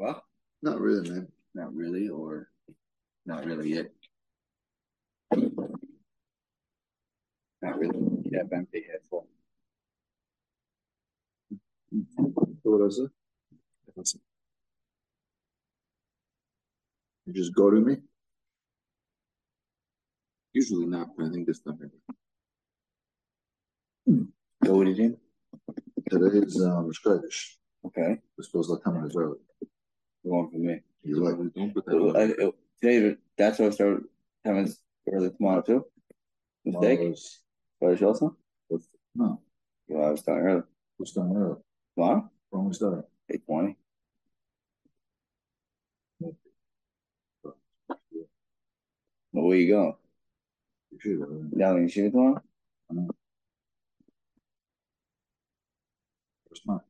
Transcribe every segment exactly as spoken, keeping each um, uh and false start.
Well, not really, man. Not really, or not really yet. Not really. Yeah, empty head full. What is it? You just go to me? Usually not, but I think this time. Go with it in? Today is um Shkredish. Okay. We're supposed to come in as early. Going for me. He's like, don't put that on. I, it, today, that's why I started having early tomorrow too. Mistake? Friday also? No. Well, I was starting early. We're starting early. Tomorrow? When we start? eight twenty. Well, where you going? You should go. Down in Yeshiva tomorrow? I know. First month.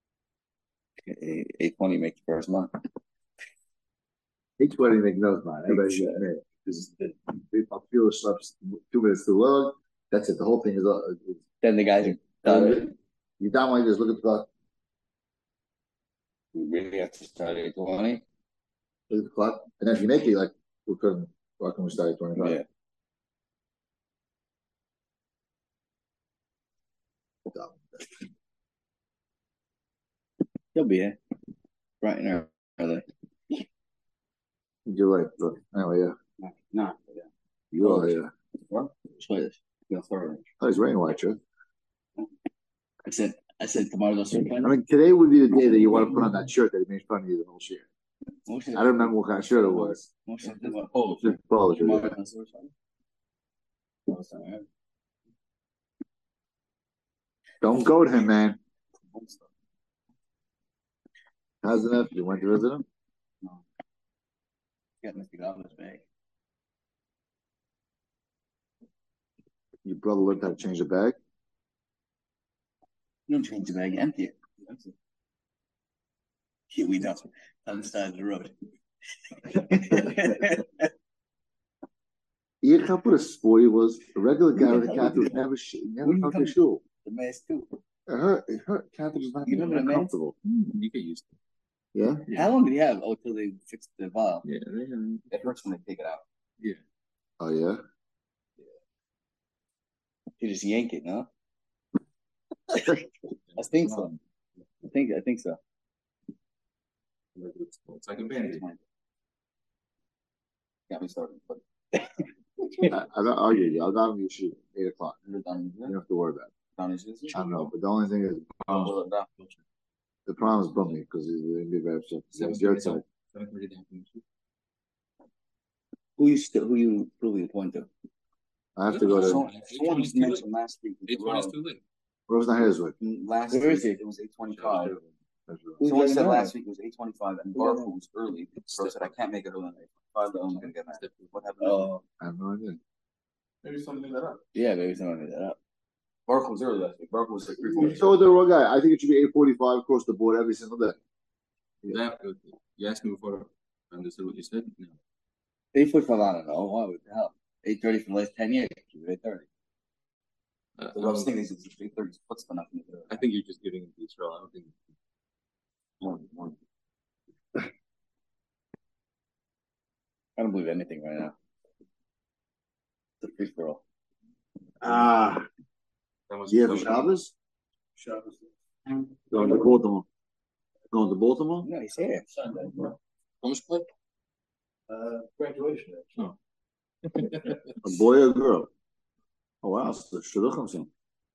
eight twenty make the first month. eight twenty make no month. Everybody's getting it. Because I'll feel stops two minutes too long. That's it. The whole thing is. Uh, then the guys are done. You don't want to just look at the clock. We really have to start at eight twenty. Look at the clock. And if you make it, like, we couldn't. Why can we start at twenty-five? Yeah. He'll be here. Right now. Early. You're right, bro. Anyway, yeah. No, no yeah. You are, yeah. What? Swedish. Yeah, thoroughly. Oh, it's raining white shirt. I said, I said tomorrow's a I mean, today would be the day that you want to put on that shirt that he made fun of you the whole year. I don't remember what kind of shirt it was. Polish. Polish. Don't go to him, man. How's enough? You went to visit him? No. Got Mister Gobbler's bag. Your brother learned how to change the bag? You don't change the bag, empty it. Here we don't. On the side of the road. You can't put a sport. He was a regular guy with a cat who never sh- never felt the shoe. The mask too. It hurt. It hurt. Catherine was not you even comfortable. You get used to it. Yeah? yeah. How long did he have? Oh, till they fixed the valve. Yeah. It hurts when they take it out. Yeah. Oh yeah. Yeah. You just yank it, no? I think so. I think I think so. It's like a bandage. Got me started. But I, I don't argue you. I'll down your shoe eight o'clock. You don't have to worry about it. I don't know, but the only thing is um, the problem is bumming because he's in the bad shape. It's your side. Who you still who you really point to? I have to go to. Someone just mentioned last week. Eight twenty is too late. Where's not his way? Last Where week it? It was eight twenty-five. Someone said last week it was eight twenty-five, and Baruch was early. So I said I can't make it early on eight twenty-five. I'm gonna get mad. What happened? Oh, I have no idea. Maybe someone made that up. Yeah, maybe someone made that up. Baruch was early last week. Baruch was like three You told the wrong guy. I think it should be eight forty-five across the board every single day. Yeah. That, you asked me before I understood what you said. No. eight forty-five. I don't know. Why would the hell? eight thirty for the last ten years. eight thirty. Uh, I was thinking it's eight thirty. What's the nothing? I think you're just giving it to Israel. I don't think. One, one. I don't believe anything right now. It's a free for all. Ah. Yeah, for Shabbos? Shabbos. Going to Baltimore. Going to Baltimore? No, he's here. Sunday. How much play? Uh, graduation. Oh. A boy or a girl? Oh, wow. So shidduchim soon.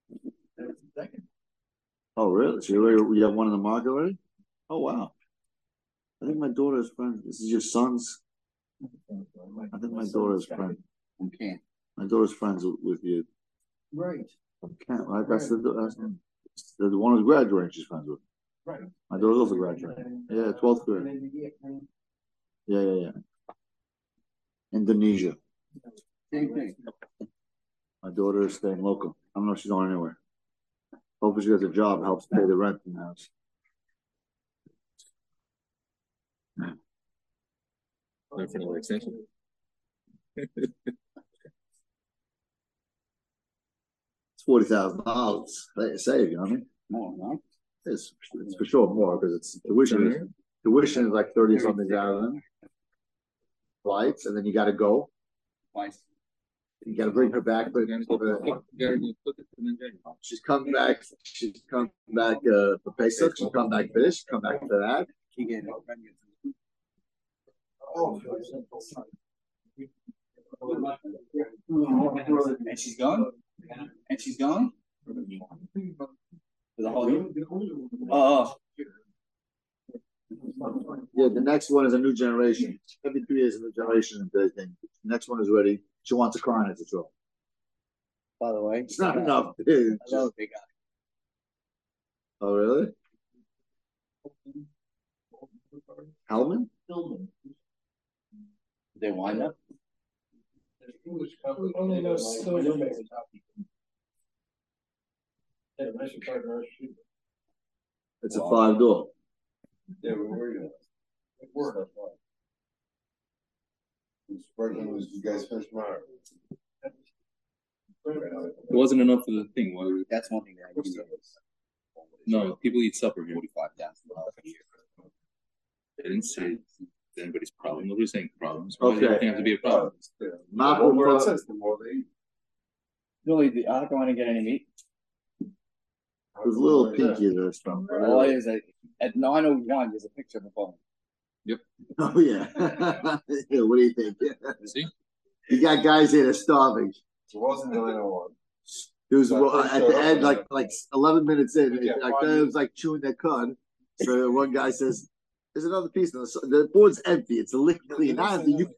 Oh, really? So you, already, you have one in the market already? Oh, wow. I think my daughter's friend. This is your son's? I think my daughter's friend. Okay. My daughter's friends with you. Right. Can't, right? That's the, that's the, the one who's graduating she's friends with. Right. My daughter's also graduating. Yeah, twelfth grade. Yeah, yeah, yeah. Indonesia. Same thing. My daughter is staying local. I don't know if she's going anywhere. Hopefully she gets a job, helps pay the rent in the house. Wait for another extension. It's forty thousand dollars. They save, you know what I mean? More, no? It's, it's for sure more because it's tuition. tuition is like thirty something thousand. Flights, and then you got to go. Twice. You got to bring her back. But she's come back. She's come back uh, for Pesach. She's come back finished. She's come back for that. Oh. And she's gone. And she's gone. For the whole year. Oh. Yeah, the next one is a new generation. Every two years, a new generation. The next one is ready. She wants a car and it's a trouble. By the way, it's not enough. Hello, big guy. Oh, really? Hellman? Hellman. Did they wind up? It's a five door. Yeah, we were you. It worked. Was you guys finished tomorrow? It wasn't enough for the thing. Why we... That's one thing that I do. No, people eat supper here. Forty-five thousand dollars a year. They didn't say it's anybody's problem. Nobody's saying problems. Okay. Everything have to be a problem. Not where it says the more they eat. Really, the, I don't want to get any meat. There's a little pinky there. Stuff. All it is, at nine oh one, there's a picture of a bone. Yep. Oh, yeah. Yeah, what do you think? See? You got guys here that are starving. It wasn't nine oh one. It was well, at the end, like like eleven minutes in, it, like it was like chewing their cud. So one guy says, "There's another piece. The, the board's empty. It's a liquid clean. Not empty. You,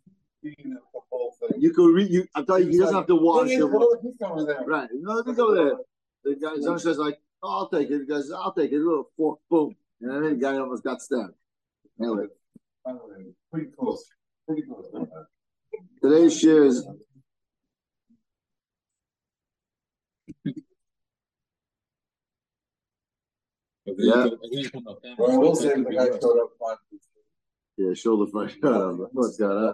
you could read. You, I'm telling you, he doesn't have to wash it. Right? No, let me go there. The guy someone says like, oh, "I'll take it." He goes, "I'll take it." A little fork, boom, and then the guy almost got stabbed. Anyway, pretty close. Pretty close. Today's shares. Yeah. Well, we'll say the guy showed up fine. Yeah, shoulder front shut up. What's got up?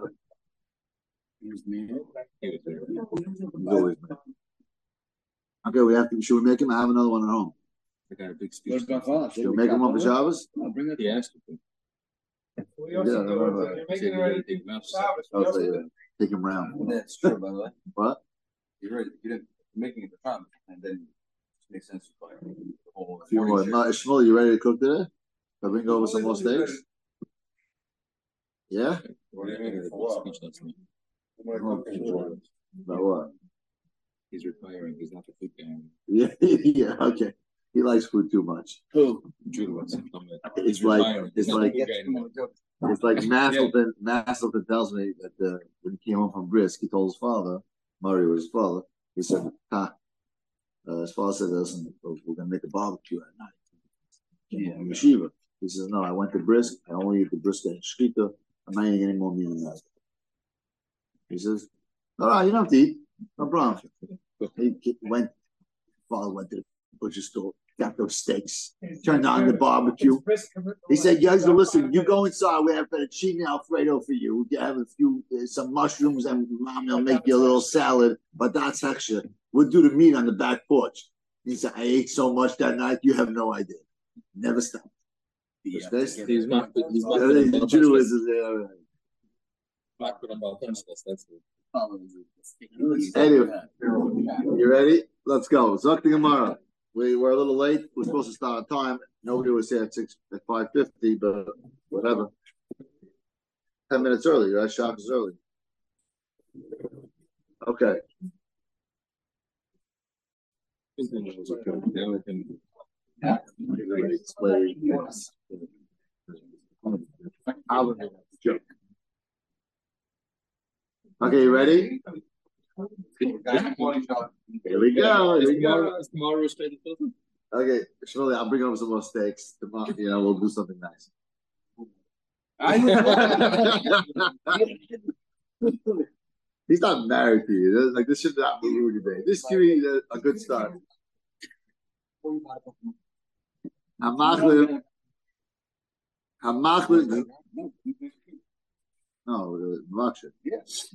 Okay, we have to. Should we make him? I have another one at home. I got a big speech. Should we make him one for Shabbos? I'll bring it. He asked you. Yeah, I remember. I'll say, take him round. That's true, by the way. What? You're right. You didn't making it the problem, and then it makes sense to fire the whole. A few more. No, Shmuel, you ready to cook today? I'll bring over some more steaks. Yeah? What do you mean? About what? He's retiring. He's not the food guy. Yeah, yeah, okay. He likes food too much. Who? Drew wants to come in. It's like it's like it's like Masselton. Masselton tells me that uh, when he came home from Brisk, he told his father, Murray was his father. He said, "Ha." Uh, his father said, "Listen, we're gonna make a barbecue at night." Yeah, in Yeshiva. He says, "No, I went to Brisk. I only eat the brisket and shkita. I'm not eating any more meat than that." He says, "All right, you don't have to eat. No problem." He, he went. Father went to the butcher store, got those steaks, turned on the barbecue. He said, "You guys, listen. You go inside. We have fettuccine Alfredo for you. We have a few, uh, some mushrooms, and Mom will make you a little salad. But that's extra. We'll do the meat on the back porch." He said, "I ate so much that night. You have no idea. Never stopped." Yeah, he's not. He's not. The Jew is there. Not good about that's it. Anyway, you ready? Let's go. Zok the Gemara. We were a little late. We're supposed to start on time. Nobody was here at six at five fifty, but whatever. Ten minutes early, right? Shop is early. Okay. Okay, you ready? Here we go. Here we go. Tomorrow straight to filter. Okay, surely I'll bring over some more steaks. Tomorrow, you know, we'll do something nice. He's not married to you. Like this should not be rude today. This give you a, a good start. Hamachlim. Hamachlim. No, the Mavaksha. Yes.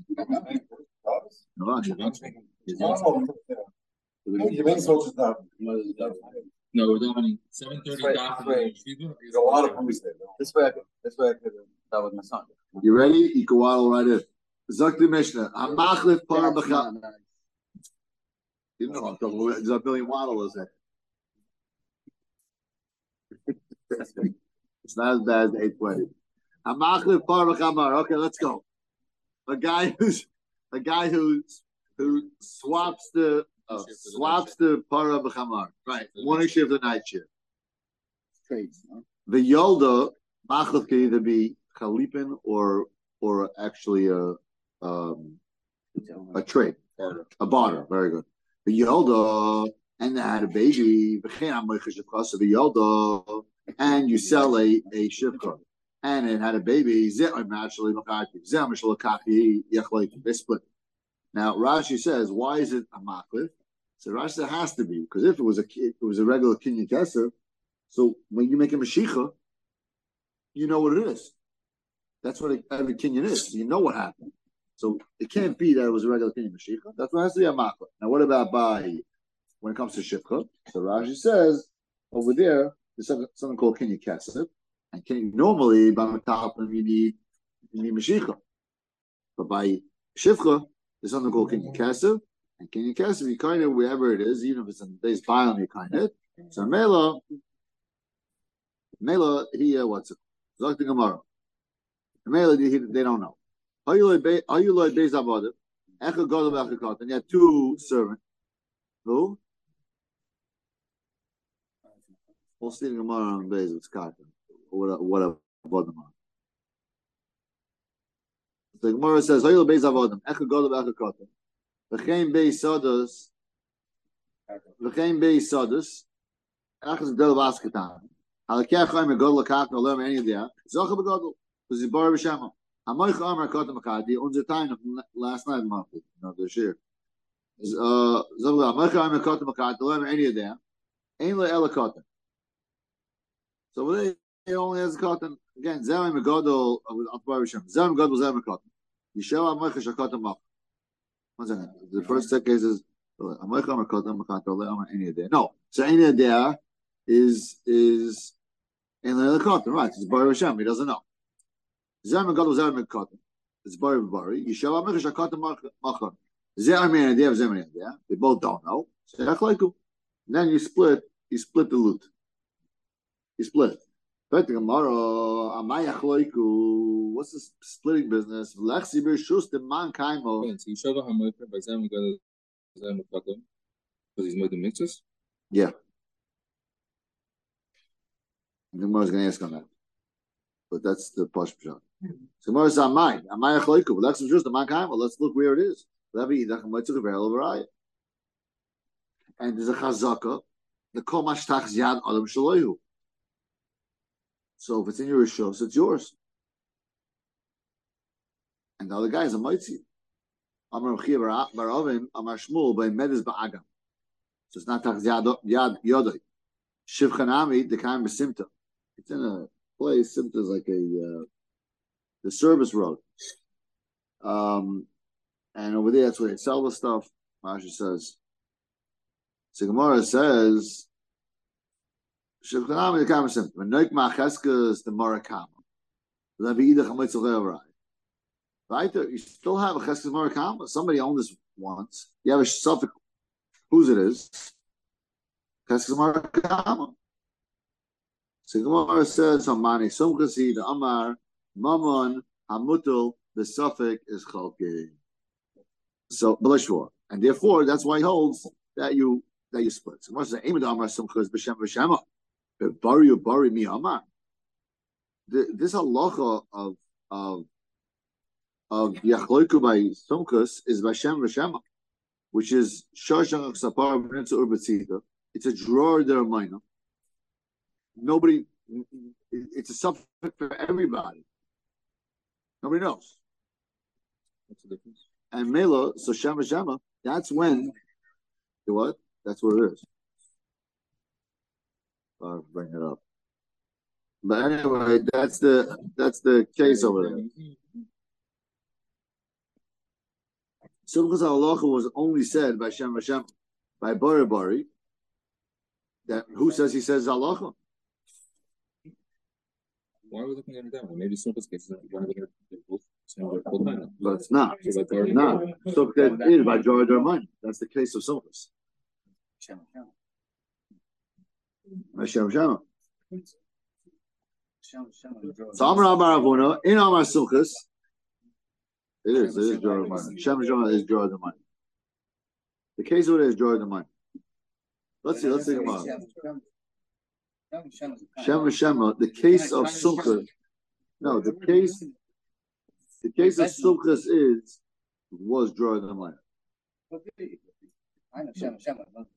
Mavaksha. You mean so to No, we're doing seven thirty. Right, right. There's a lot of movies there. This way I could, this way I could have that with my son. You ready? You can waddle right in. Zakti Mishnah. Hamachlif par b'cha. You know I'm talking about. There's a million waddlers there. It's not as bad as eight twenty. Hamachlif par b'chamar. Okay, let's go. A guy who's a guy who who swaps the uh, swaps the para b'chamar. Right, morning shift and night shift. Trades. Huh? The yolda machlif can either be chalipin or or actually a um, a trade, a barter. Very good. The yolda and they had a baby. The yolda and you sell a a shivka. And it had a baby. They split. Now Rashi says, why is it a maklif? So Rashi says it has to be, because if it was a it was a regular kinyan keser, so when you make a mashicha, you know what it is. That's what every kinyan is. You know what happened. So it can't be that it was a regular kinyan mashicha. That's what has to be a maklif. Now what about by when it comes to shivcha? So Rashi says over there there's something, something called kinyan keser. And can, normally, by Metalpim, you need, you need Mashiach. But by Shivcha, there's something called Kinyan Kesev. And Kinyan Kesev, you kind of, wherever it is, even if it's in the base biome, you kind of. So Mela, Mela, he, uh, what's it? Zakti Gemara. Mela, they, they don't know. How you like Beis Avodah? Echa Gadol Echa Katan. And you had two servants. Who? We'll see the Gemara on Beis with Katan. Or whatever, whatever. The Gemara says, "Hayil beis avodim, echa gadol echa katan, v'chein beis sados, v'chein beis sados, echas gadol v'askatan. Halakeh chaim gadol lekatan olam any idea. Zocha b'gadol, because he's bar b'shema. Hamoich amar katan makadi. Unser time last night, monthly, no, this year. Is uh, zocha hamoich amar katan makadi olam any idea. Ein le ela katan. So they. He only has a cotton. Again, Zerem Megadol with Atbar Hashem. Zerem Megadol, Zerem Cotton. Yeshua Amoicha Shakatan Mach. One second. The first set case is Amoicha Amoicha Amoicha any day. No. So any day is is in the cotton, right? It's Bar Hashem. He doesn't know. Zerem Megadol, Zerem Cotton. It's Bar Bari. Yeshua Amoicha Shakatan Mach. Zerem any day, Zerem any day. They both don't know. So then you split. You split the loot. You split. What's the splitting business? So you show the Hamoifer by Zem because he's making mixes? Yeah. The Gemara is going to ask on that. But that's the posh shot. So Gemara says, Amai. Amai Achloiku. Let's look where it is. And there's a chazaka. The Kol Mashtach Yad Adam Shaloihu. So if it's in your Rishos, it's yours. And the other guy is a Moitzi. Amar Chia Bar Ovin, Amar Shmuel, by Medes Ba'agam. So it's not Tach Yad Yodoi. Shivchanami, the kind of Simta. It's in a place, Simta is like a, uh, the service road. Um, and over there, that's where they sell the stuff. Rashi says, so Gemara says, Shivchanami, the kind of Simta. When Noik Macheska is the Morakama. Right? You still have a Cheskes Morakama. Somebody owned this once. You have a suffix, whose it is. Cheskes Morakama. So Gemara says, Hamani Sumchasi, the Amar, Mammon, Hamutul, the suffix is Chalki. So, Belishwar. And therefore, that's why he holds that you that you split. So Gemara says, Aimad Amar Sumchas B'Shem B'Shema. Bari you bari mi Amar. This halacha of of of Yachloiku by Sumkas is Bashem V'Shema, which is Shashang Sapar B'Nitza Urbatzita. It's a drawer there minor. Nobody, it's a subject for everybody. Nobody knows. What's the difference? And Mela, so Shem V'Shema, that's when the what? That's what it is. I'll bring it up. But anyway, that's the that's the case over there. Sumchas halacha was only said by Shem Hashem, by Bari Bari, That who says he says halacha? Why are we looking at it that way? Maybe Simcha's case is one of the both. But it's not. It's not. So that is by Jorah Darman. That's the case of Simchas. Hashem Shema. So Amar Amar Avuna in Amar Simchas. It is. It is Jorah Darman. Shem Shema is Jorah Darman. The case of it is Jorah Darman. Let's see. Let's think about it. Shem Shema. The case of Simchas. No, the case. The case of Simchas is was Jorah Darman. I know Shem Shem.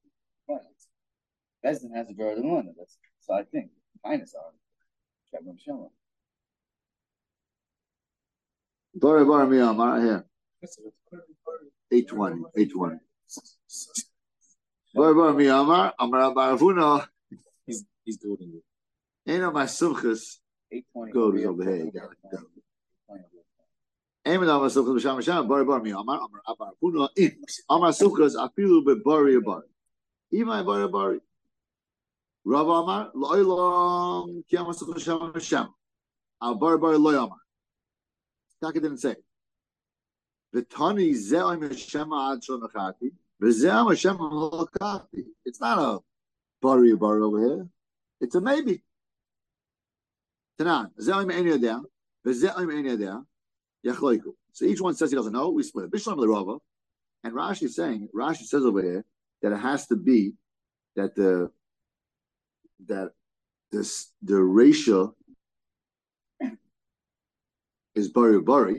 Bezdin has a Jorah Darman. That's so I think minus are Shem Shem. Bar Bar Miyamar here. Eight twenty. Eight twenty. Bar Bar Miyamar. Amar Bar Avuna. He's he's doing it. Ain't on my Simchas. Eight twenty. Go to over here. Aiming on my Simchas b'Sham Sham. Bar Bar Miyamar. Amar Bar Avuna. In Amar Simchas. I feel a bit bari bar. Even bari bari. Rav Amar lo'olam ki Amar Simchas b'Sham Sham. Al bari bari lo'amar. Taka didn't say. V'tani ze'oim Shema ad shon achati. V'ze'am Shema halakati. It's not a bari bar over here. It's a maybe. Tanan ze'oim ein yadeh. V'ze'oim ein yadeh. Yachloiku. So each one says he doesn't know. We split it. Bishlam l'Rava. And Rashi is saying, Rashi says over here that it has to be that the that this the ratio is bari bari.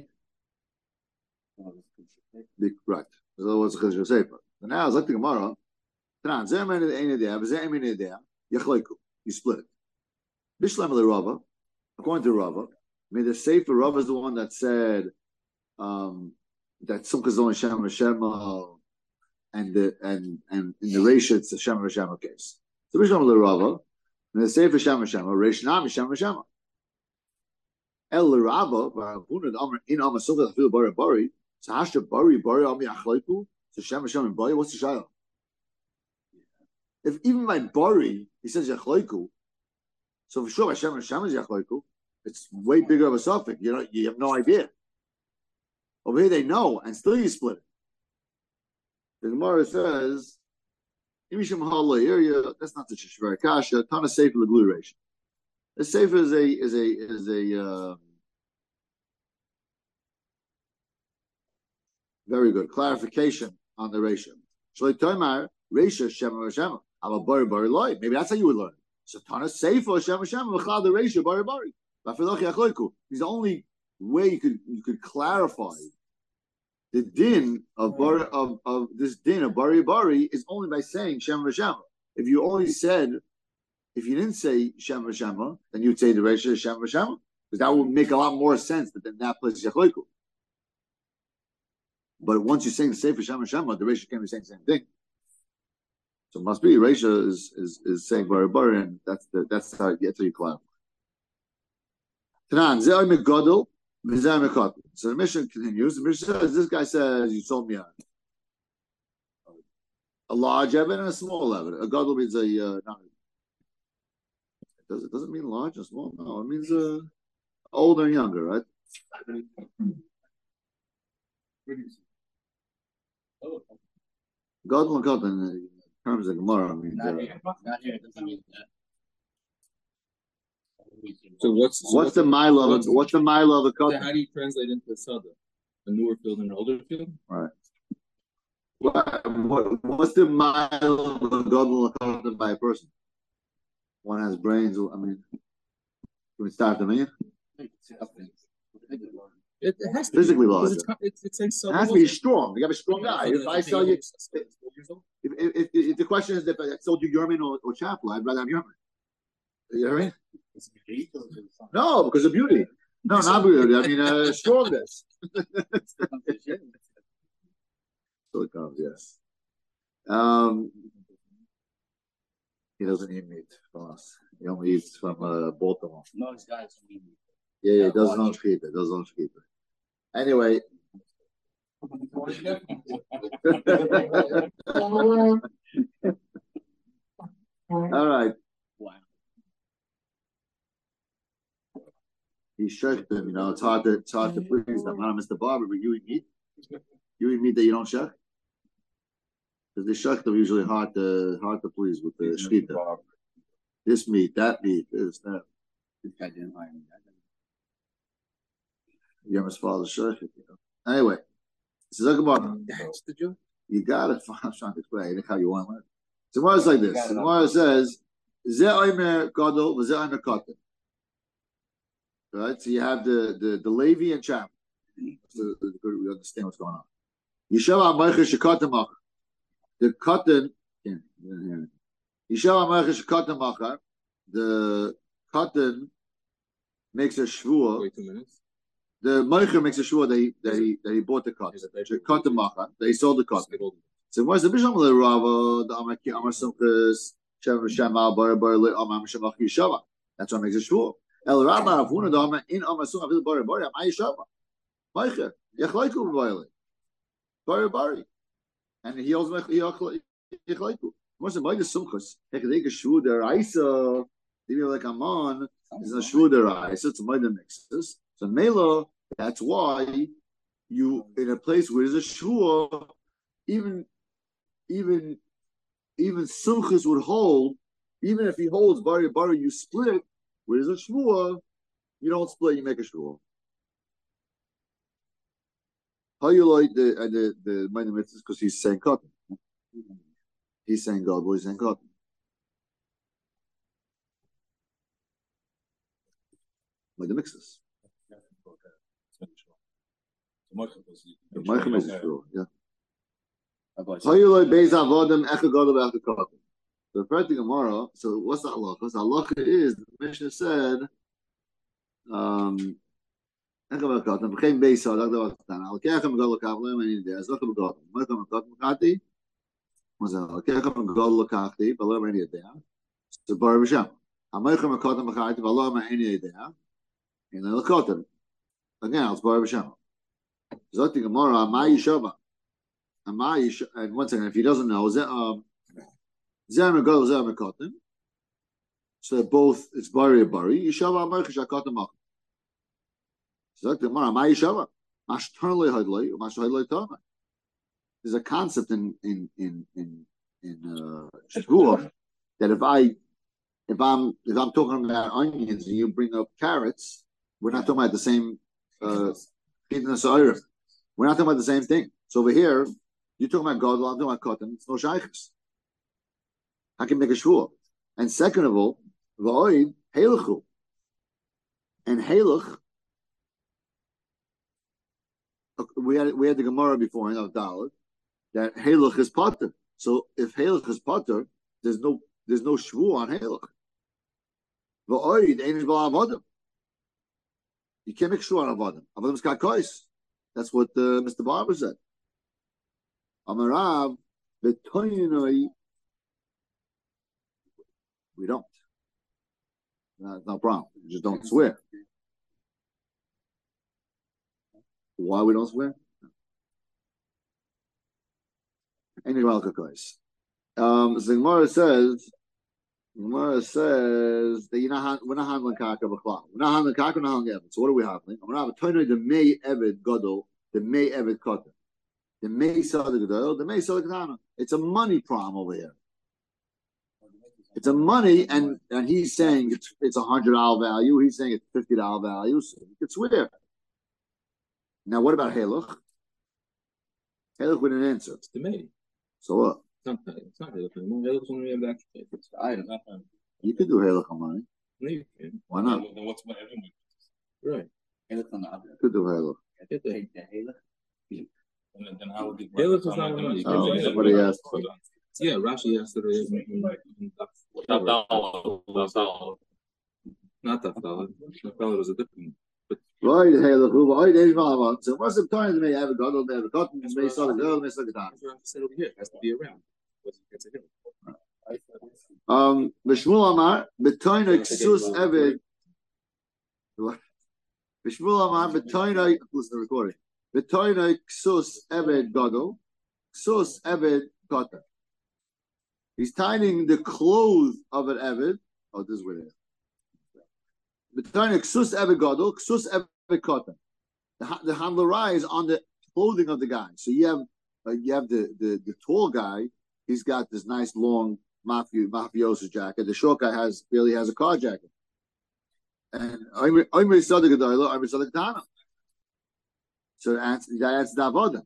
Right. So what's the Chiddush Sefer? But now I was like the Gemara. You split it. Bishlam l'Rava. According to Rava, I mean the Sefer Rava is the one that said um, that Simchas only Shem Shema, and the and and in the ratio it's the Shem Shema case. So Bishlam l'Rava, and the Sefer Shem Shema, Reishnam Shem Shema. El l'Rava, in Amar Simchas Afil Bari Bari. So Hashem Bari Bari Ami Achlaiku. So Shem Shem and Bari. What's the shayla? If even by Bari he says Yachlaiku, so for sure Hashem Shem is Yachlaiku. It's way bigger of a suffix. You know, you have no idea. Over here they know, and still you split it. The Gemara says, that's not the Shishvar Kasha, Tana Sefer L'Gluration. The Sefer is a is a is a uh, very good clarification on the ratio. Shalei Tomar, ratio Shema Shema. I'm a Bari Bari Loi. Maybe that's how you would learn. So Tana Sefer Shema Shema V'chad the ratio Bari Bari. It's the only way you could you could clarify the din of bar, of, of this din of bari bari is only by saying Shem v'Shema. If you only said, if you didn't say Shem v'Shema, then you'd say the ratio is Shem v'Shema, because that would make a lot more sense that in that place is Yachloiku. But once you're saying the Sefer Shem v'Shema, the ratio can't be saying the same thing. So it must be ratio is is is saying bari bari, and that's the that's how that's how you clarify. So the mission continues. The mission says, this guy says, you told me a, a large evidence and a small evidence. A gadol means a, uh, not, it, does, it doesn't mean large or small. No, it means uh, older and younger, right? Gadol and gadol in terms of Gemara means. Uh, not here, it doesn't mean that. So what's so what's the mile of a, what's the mile of a so how do you translate into a sada? A newer field and an older field? Right. What, what what's the mile of a gadol by a person? One has brains. I mean, can we start the million? It, it has to physically be, large. It's, it's, it's, it's it has to be strong. You got to be a strong guy. If I sell you, if, if, if, if the question is if I sold you Yerman or, or Chapel, I'd rather have Yerman. You know what I mean? No, because of beauty. No, not beauty. I mean, uh, strongness. So it comes, yes. Um, he doesn't eat meat from us. He only eats from uh, Baltimore. No, this guy's eat meat. Yeah, yeah, he doesn't know keep it. Doesn't know keep it. Anyway. All right. Wow. He shirked them, you know. It's hard to it's hard to please them. I'm Mister Barber, but you eat meat. You eat meat that you don't shirk. Because the shirk are usually hard to hard to please with the shkita. This meat, that meat, this, that. This guy didn't hire me. You must follow the shirk, you know. Anyway, this is a Gemara. You got it. I'm trying to explain how you want to learn. So Gemara is like this. Gemara says, "Ze omer gadol, ze omer katan." Right. So you have the the the Levi and Cham. So we understand what's going on. Yishava Ma'acher shekatan machar. The katan. Yishava Ma'acher shekatan machar. The katan makes a shvua. Wait two minutes. The Ma'acher makes a shvua that he that he that he bought the katan. The katan machar. That he sold the katan. So what's the bisham le Rava? The Amaki Amar Simchas Shem Shem Al Bar Bar Le Amar Shemach Yishava. That's what makes a shvua. El Rama Avuna Dama in Amasum Avil Bar Bar Am Yishava. Ma'acher Yachlaiku B'Vayli Bar Bari, and he also Yachlaiku. What's the Ma'acher Simchas? He can take a shvua deraisa. Even like Aman is a shvua deraisa. It's a Ma'acher mixes. So Mela, that's why you in a place where there's a shvua, even even even Simchas would hold, even if he holds Bari Bari, you split. Where there's a shvua, you don't split, you make a shvua. How you like the uh, the the minor mitzvahs because he's saying cotton. He's saying God, but he's saying cotton. Like the mixes. The Michael makes a shvua, yeah. How you like Beis Avodim Echa Gadol Echa Katan? The first thing tomorrow. So what's the halacha? The halacha is the Mishnah said, um, Echa Katan became Beis Avodim Echa Katan. Al Kechem Gadol Kavlim and India. As Echa Gadol. Michael Katan Kati. What's that? Al Kechem Gadol Kati. Balam Any Idea. So Bar B'Shem. Al Michael Katan Kati. Balam Any Idea. And then Katan. Again, it's Bar B'Shem. Zot the Gemara. Amai Yishava. Amai Yishava. And one second, if he doesn't know, is that um. Zermer Gadol, Zermer Katan. So both, it's Bari Bari. Yishava Amarcha Shakatan Mach. So like the Gemara, Ma Yishava. Mash Turnley Hadley, Mash Hadley Tama. There's a concept in in in in in uh, Shavuot that if I if I'm if I'm talking about onions and you bring up carrots, we're not talking about the same uh we're not talking about the same thing. So over here, you're talking about Gadol, I'm talking about Katan, it's no shaykhs. I can make a shvua. And second of all, v'oid heiluchu. And heiluch, we had we had the Gemara before in Avdalad that heiluch is potter. So if heiluch is potter, there's no there's no shvua on heiluch. V'oid einish b'al avodim. You can't make shvua on avodim. Avodim's kakois. That's what uh, Mister Barber said. Amarav b'toyinoi. We don't. No, no problem. We just don't swear. Why we don't swear? Anyway, um, so the Gemara says, the Gemara says that you're not, we're not handling kaka b'chlal. We're not handling kaka, we're not handling eved. So what are we handling? I'm going to have a the may eved gadol, the may eved katan, the may sada gadol, the may sada katana. It's a money problem over here. It's a money, and, and he's saying it's it's a hundred dollar value. He's saying it's fifty dollar value. So you could swear. Now, what about Halach? Halach with an answer. It's the maid. So what? It's not it's not Halach anymore. Halach's only a back. It's the item. You could do Halach on money. No, you can. Why not? Then what's my everyone? Right. Halach on the other. You could do Halach. Take the Halach. And then how would you? Halach is not money. Oh, somebody asked. Yeah, Rashi yesterday. Not Tafdal. Not Tafdal. Tafdal was a different. Right, Halach. Right, Halach. So what's the time to me? Have a gadol, have a cotton, may saw the girl, may saw the guitar. Over here, it has to be around. Um, B'Shmuel Amar, B'Toinoi Ksus Eved. B'Shmuel Amar, B'Toinoi. Listen to the recording. B'Toinoi Ksus Eved Gadol, Ksus Eved Katan. He's tying the clothes of an Eved. Oh, this is where it is. But tying Ksus Eved Gadol, Ksus Eved Kotan. The the handlerai is on the clothing of the guy. So you have uh, you have the, the the tall guy. He's got this nice long mafia mafioso jacket. The short guy has barely has a car jacket. And I'm I'm Sadiq Gadol, I'm Sadiq Tana. So that's that's the avodah.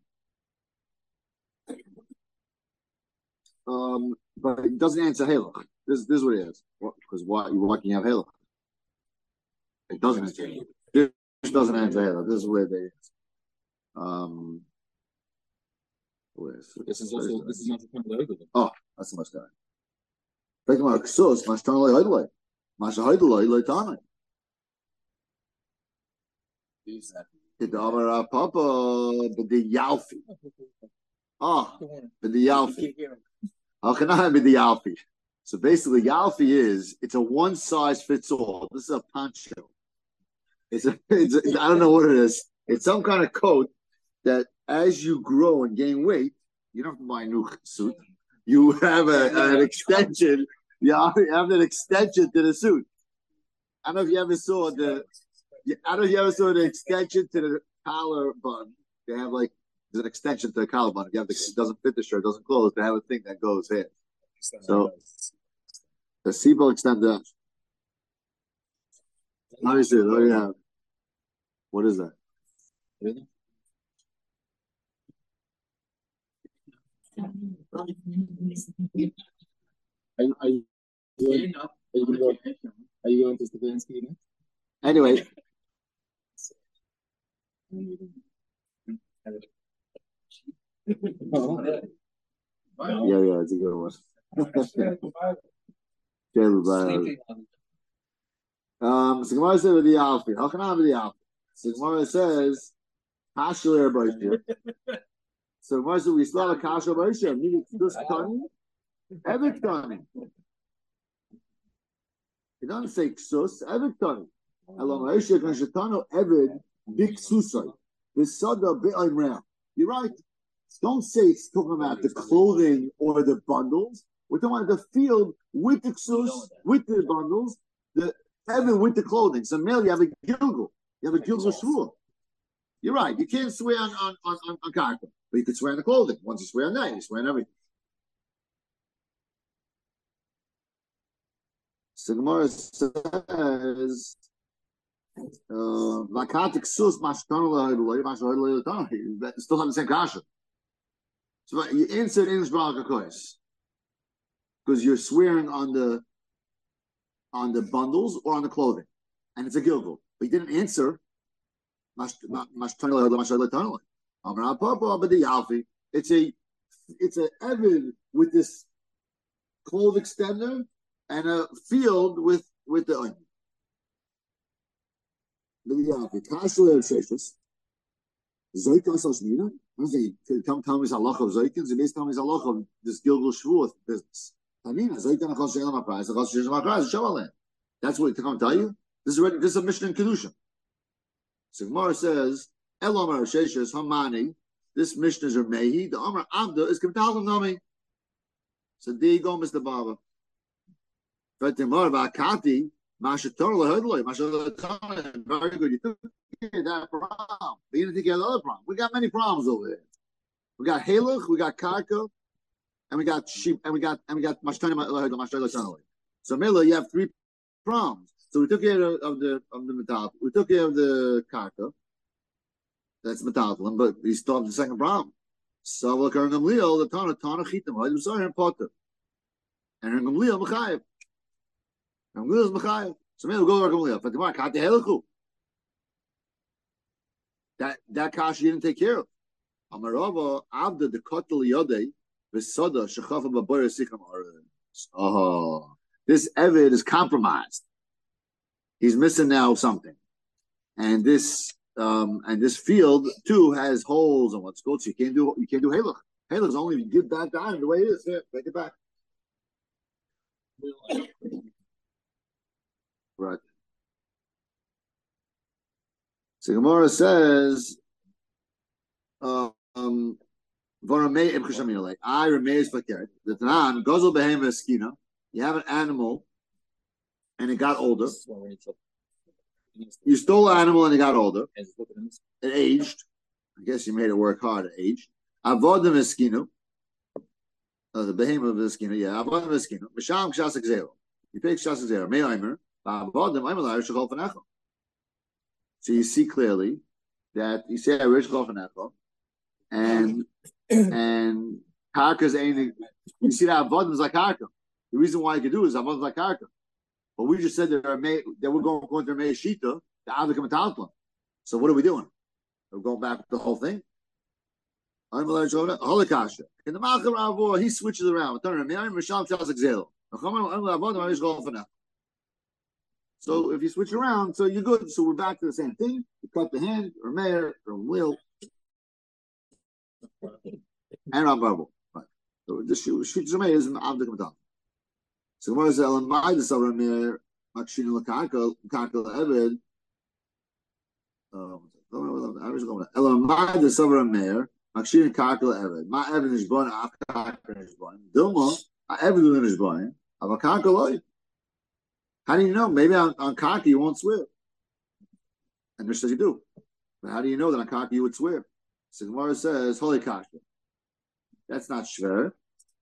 Um, but it doesn't answer halach. This this is what it is. Because why why can you have halach? It doesn't answer halach. This doesn't answer halach. This is where they. Um. Where's, this is also this is not the point of the oh, that's the most guy. Think about ksus. Mashtan le'idlei. Mashahidlei le'tanai. The Amar Papa, but the Yalfi. Oh, but the Yalfi. How can I have the Yalfi? So basically, Yalfi is it's a one size fits all. This is a poncho. It's a, it's a I don't know what it is. It's some kind of coat that as you grow and gain weight, you don't have to buy a new suit. You have a, an extension. You have an extension to the suit. I don't know if you ever saw the. I don't know if you ever saw the extension to the collar button. They have like there's an extension to the collar button. If you have the, it doesn't fit the shirt, doesn't close. They have a thing that goes here. So the Sibo extender. Let me see. What do you have? What is that? Really? Are you, are you, are you, are you going to are you going to Stefanski again? Anyway. Oh. Yeah, yeah, it's a good one. um, so Gemara says with the Alfi. How can I have the Alfi? So Gemara says, Hashler Bashir. So Gemara says we still have a Kasha Bashir. Meaning this Tani, Evik Tani. It doesn't say Ksus, Evik Tani. Along Aisha Kanshatano Evid Big Susai. The Sada Be'imram. You're right. Don't say it's talking about the clothing or the bundles. We're talking about the field with the Ksus, with the bundles, the Evid with the clothing. So male, you have a Gilgul. You have a Gilgul Shvuah. You're right. You can't swear on on on, on, on Karka, but you could swear on the clothing. Once you swear on that, you swear on everything. So Gemara says. Uh, it's still have the same kasha. So you answered in because you're swearing on the on the bundles or on the clothing, and it's a gilgul. But you didn't answer. It's a it's a evid with this clothes extender and a field with with the onion. Come tell me it's halacha of zoykins, and based tell me it's halacha of this Gilgul Shvuah business. I mean, zoykin achal she'elam ha'prais, achal she'elam ha'prais, Shavalan. That's what to come tell you. This is already this is a mission in kedusha. So Gemara says, Elam Sheshes Hamani. This mission is Mehi. The Amar Abda is Kimtalim Nami. So there you go, Mister Baba. But the Gemara Vakati. Very good. You took that problem. But you didn't take care of the other problem. We got many problems over there. We got Halach, we got Karka, and we got sheep, and we got and we got Mashtani Mashtani. So Mila, you have three problems. So we took care of, of the of the metal. We took care of the Karka. That's metal, but we still have the second problem. So look, our Gamliel, the Tana Tana Chitam, right? We saw him Potter, and our Gamliel Mechayev. Gamliel is Mechayev. So maybe we'll go to our Gamliel. But tomorrow, Kati Helachu. That that kash you didn't take care of. Amarava Abda the Kotel Yodei Vesada Shechafa Baboyer Sikam Aron. Oh, this Evid is compromised. He's missing now something, and this um and this field too has holes and what's called. So you can't do you can't do halach. Halach is only if you give that down the way it is. Here, take it back. Right. So Gemara says, uh, um, I remain fakir. The Tanan gozel behem eskina. You have an animal, and it got older. You stole an animal and it got older. It aged. I guess you made it work hard. It aged. Avodim eskinu. Uh, the behemoth of the eskina. Yeah, avodim eskinu. Misham kshas exero. You pay kshas exero. May aimer. Avodim aimer la yishachol fanecho. So you see clearly that you say yishachol fanecho, and and karkas ain't. You see that avodim is like karka. The reason why you can do is avodim like karka. But we just said that, are made, that we're going, going to Mei Shita, the Adikam Talplan. So what are we doing? We're going back to the whole thing. Holokasha. In the Malcham Avor, he switches around. So if you switch around, so you're good. So we're back to the same thing. You cut the hand, or mayor, or wheel, and Rabbo. Right. So the switch of is Adikam Talplan. So what is the Elamai the Savramir Makshin Lakaka Kakal Eved? Elamai the Savramir Makshin Kakal Eved. My Eved is born after Kakal is born. Dilma, I Eved is born. Of a Kakal. How do you know? Maybe on, on Kaka you won't swear. And Mishnah says you do. But how do you know that on Kaka you would swear? So Gemara says, Holy Kaka. That's not shver.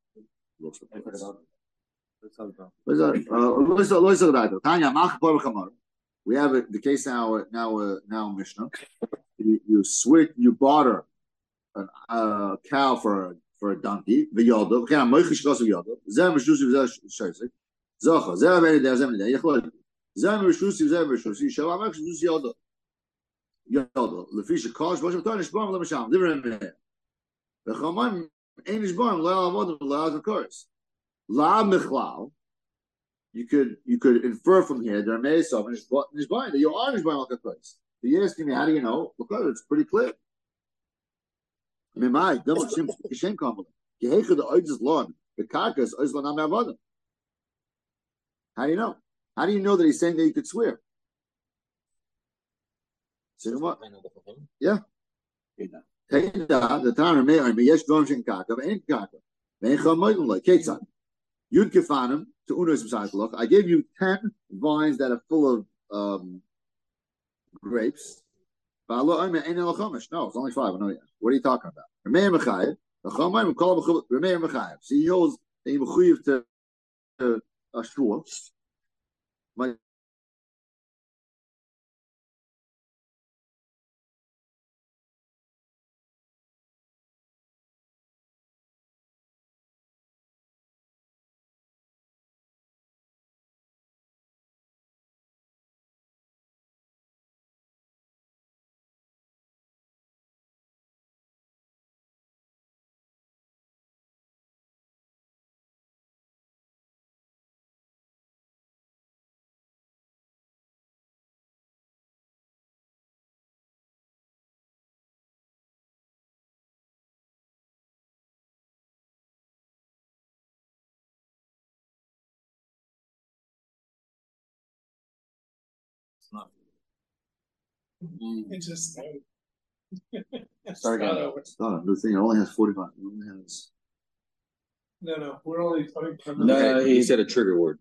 We have a, the case now. Now, uh, now, Mishnah. You, you switch, you barter a uh, cow for for a donkey. V'yodo. Okay, I'm moichish kos v'yodo. Zeh mishusi v'zeh shoyzik. Zocha. Zeh averi der zeh midei. Yechloi. Zeh mishusi v'zeh mishusi. Shavah mishusi yodo. Yodo. Lefish kosh b'shem toin ishbam l'masham. Livre meh. V'chamon ein ishbam lo avodim lo avokos. La Michlal, you could you could infer from here there may some in his body that you are in his body like a place. But you're asking me, how do you know? Because it's pretty clear. I mean, my don't seem shame compliment. You hate the oids lawn, the carcass oids lawn am avodim. How do you know? How do you know that he's saying that you could swear? See what? Yeah. Take down the town of Meir, yes, don't sing carcass, but ain't carcass. Ain't chamoyim like Ketzan. You'd kifanim to unos b'sayklach. I gave you ten vines that are full of um, grapes. No, it's only five. I know. What are you talking about? Remeir mechayev. Remeir mechayev. So he knows that you mechuyev to a shul. Interesting. Start again. No, the thing only has forty-five. It only has. No, no, we're only talking from. No, he said a trigger word.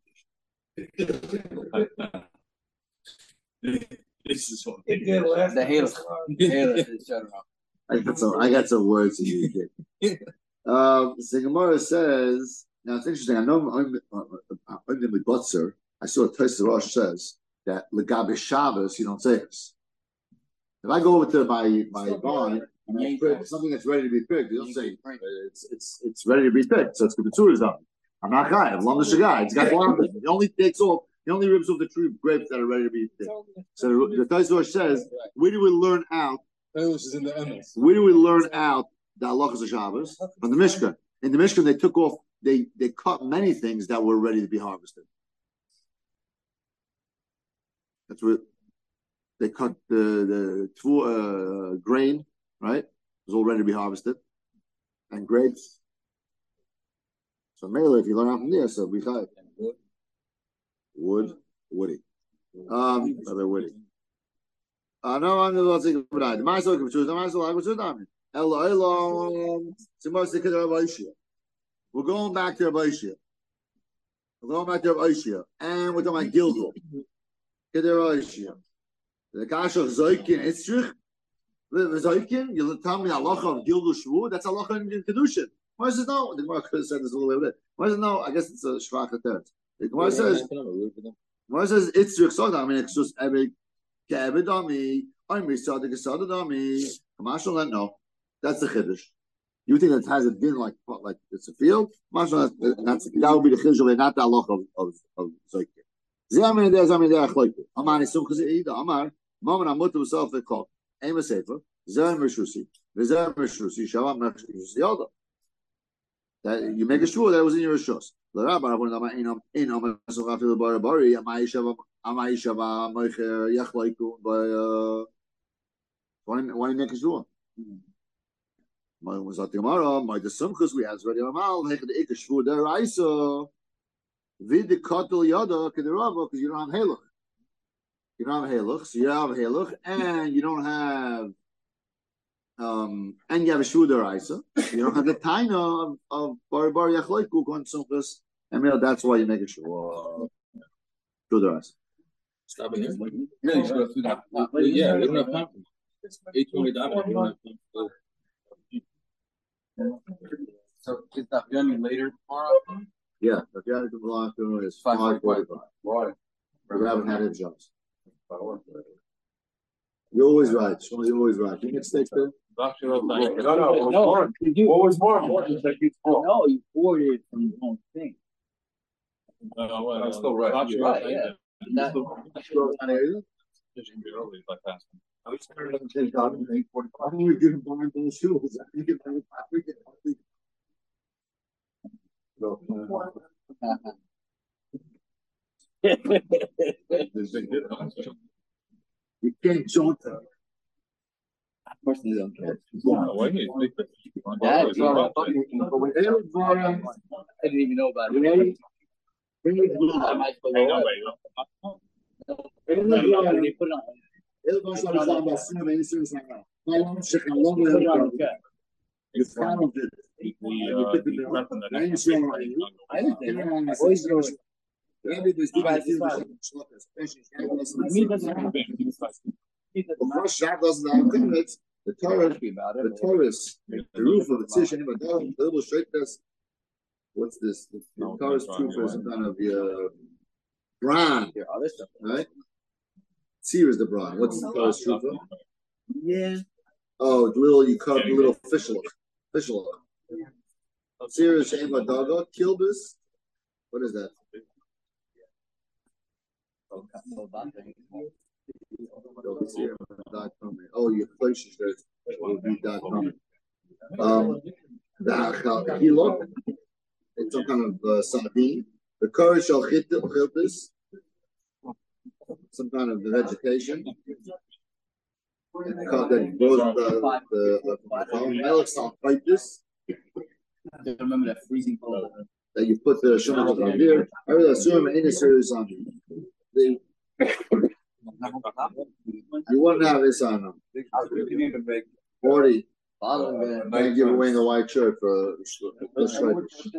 This is what the halo. I got some. I got some words to you. Um, so Gemara says. Now it's interesting. I know I'm with Butzer. I saw a Tosfos Rosh says that legabe Shabbos you don't say this. If I go over to my my barn and I pick something that's ready to be picked, you don't say it's it's it's ready to be picked. So it's the two is up. I'm not guy. I'm the guy. It's got blonde. It only takes off. It only rips off the true grapes that are ready to be picked. So the Tosfos Rosh says, where do we learn out? Where do we learn out the halachas of Shabbos from the Mishkan? In the Mishkan, they took off. They they cut many things that were ready to be harvested. That's what they cut the the uh, grain, right? It was all ready to be harvested, and grapes. So mainly, if you learn out from there, so we got wood, wood, woody. Um, other woody. Uh, no, I'm not saying good. The myself can choose. The myself I would choose. Elo Elom. We're going back to Rabbi Ishia. We're going back to Rabbi Ishia. And we're talking about Gilgal. Kedera Ishia. The Kasha Zoikin Itzrich. Zoikin, you tell me halacha of Gilgal Shvu, that's halacha in Kedushin. Why is it no? The Gemara could have said this a little bit. Why is it no? I guess it's a Shvach Ateret. The Gemara says, Gemara says, Itzrich Soda. I mean, it's just Ebed, Ke'ebed Ami, Oimri Soda, Ke'soda Ami. Kamashal, no. That's the Chiddush. You think it has a din like like it's a field? Kamashal, that's, that would be the Chiddush, not the halacha of, of, of Zoikin. Zemin there, Zemin there, Achloiku. Amar, Nisum Chazei Ida, Amar, Moment Amutu V'Sof V'Kol. Ema Sefer, Zer Meshrusi, V'Zer Meshrusi, Shavah Meshrusi Yoda. That you make a sure that was in your shus. The rabbi, I want to know in Amar Sofafil Barabari, Amai Shavah, Amai Shavah, Moicher Yachloiku. Why why make a sure? My was at tomorrow. My the Sumchus we has already normal. Make the Ikka Shvu der Raisa. Vid the Kotel Yoda Kedarava because you don't have Halach. You don't have Halach, so you have Halach, and you don't have um and you have a Shvu der Raisa. You don't have the Taina of of Bar Bar Yachloiku on Sumchus, and that's why you make a Shvu Shvu der Raisa. Stop it. Yeah, you should go through that. Yeah, we don't have time. eight twenty dollars. So is that going later tomorrow? Yeah, if you have to belong to it, it's five forty-five. Why? We haven't had it jumps. You're always right. You're always right. You make mistakes, Bill? No, no, it was No, more. you- What was more important is that you spoke. No, you ordered it from the wrong thing. Uh, well, That's still right. That's You're right, yeah. That- I was started at ten thousand eight I forty-five. think we didn't buy those shoes. I think it's very African. You can't jump them. Personally, don't care. That That's all right. I didn't even know about it. I might put it on. They put it on. Ele não sabe usar a cima, ele não sabe usar. Vai lá, chega lá, Put it on the cut. you found it. The, You uh, picked the it up. person that I ain't sure. I understand. Yeah, Always do it. Maybe there's You guys different decide. things, especially Me doesn't have Big He doesn't the matter. first shot doesn't have limits. The Torah, Happy about it. the Taurus, the roof of the Tisha, but the little straight this. What's this? The No, Taurus that's truth right. is some kind of uh, bronze, There are other stuff. right? Seer is the bronze. What's the Taurus truth? Yeah. Oh, the little you cut the little fish look, fish look. Seer is Shema Daga, Kilbis. What is that? Oh, your places there will be dot com. Um, the Hilok, it's some kind of uh, sardine. The courage shall chilpis, some kind of vegetation. That grows the the Alex shall fight this. Remember that freezing cold. That you put the sugar on there. I would assume any series on the. You wouldn't have this on them. You can even make Forty. Following I give away the white shirt for the stripers.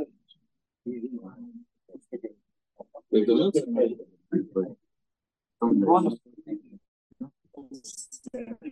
They've done it.